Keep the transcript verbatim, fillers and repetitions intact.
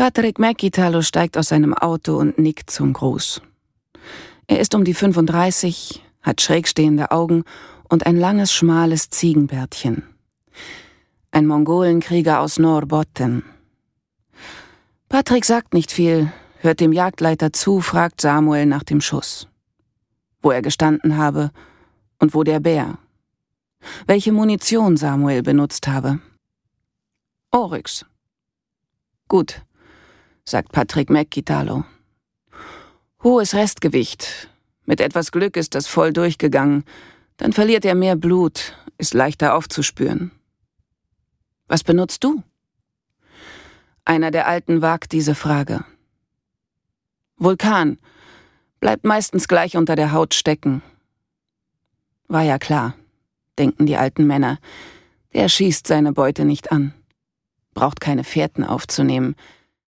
Patrick Mäkitalo steigt aus seinem Auto und nickt zum Gruß. Er ist um die fünfunddreißig, hat schrägstehende Augen und ein langes, schmales Ziegenbärtchen. Ein Mongolenkrieger aus Norrbotten. Patrick sagt nicht viel, hört dem Jagdleiter zu, fragt Samuel nach dem Schuss. Wo er gestanden habe und wo der Bär. Welche Munition Samuel benutzt habe. Oryx. Gut, sagt Patrick Mäkitalo. Hohes Restgewicht. Mit etwas Glück ist das voll durchgegangen. Dann verliert er mehr Blut, ist leichter aufzuspüren. Was benutzt du? Einer der Alten wagt diese Frage. Vulkan. Bleibt meistens gleich unter der Haut stecken. War ja klar, denken die alten Männer. Der schießt seine Beute nicht an. Braucht keine Fährten aufzunehmen.